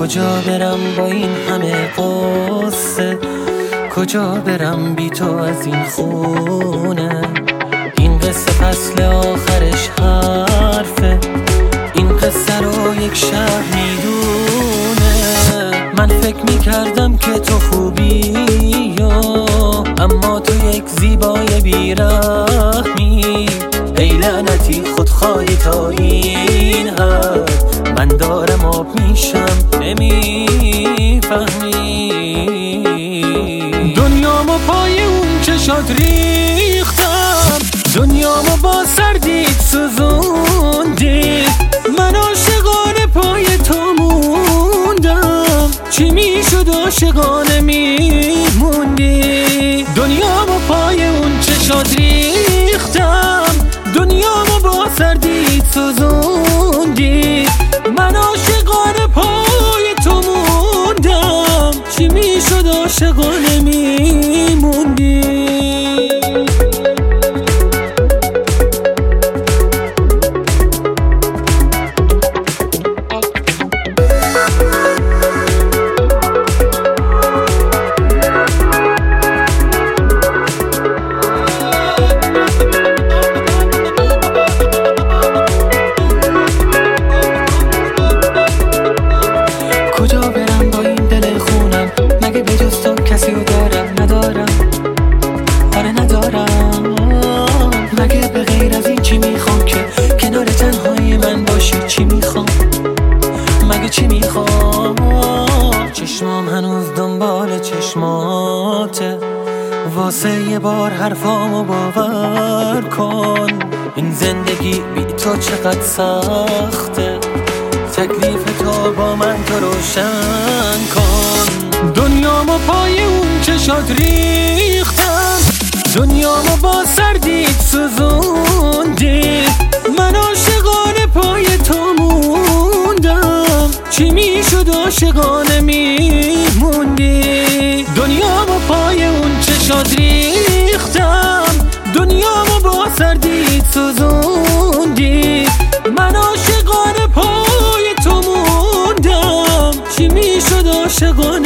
کجا برم با این همه قصه، کجا برم بی تو از این خونه. این قصه فصل آخرش حرفه، این قصه رو یک شب میدونه. من فکر میکردم که تو خوبی اما تو یک زیبای بیرحمی. ای لعنتی خودخواهی تا این حد، من دارم آب میشم نمیفهمی. دنیامو پای اون چشات ریختم، دنیامو با سردید سوزوندی. من عاشقانه پای تو موندم، چی میشد عاشقانه میموندی. دنیامو پای اون چشات ریختم، دنیامو با سردید سوزوندی. من عاشقانه پای تو موندم، چی میشد عاشقانه میموندی. کجا برم با این دل خونم، مگه به جز تو کسی رو دارم؟ ندارم، آره ندارم. مگه به غیر از این چی میخوام که کنار تنهایی من باشی؟ چی میخوام؟ مگه چی میخوام؟ چشمام هنوز دنبال چشماته، واسه یه بار حرفامو باور کن. این زندگی بی تو چقدر سخته، تکلیف تو با من تو روشن کن. دنیامو پای اون چشات ریختم، دنیامو با سردید سوزوندی. من عاشقانه پای تو موندم، چی میشد عاشقانه میموندی. دنیامو پای اون چشات ریختم، دنیامو با سردید سوزوندی. من عاشقانه پای تو موندم، چی میشد عاشقانه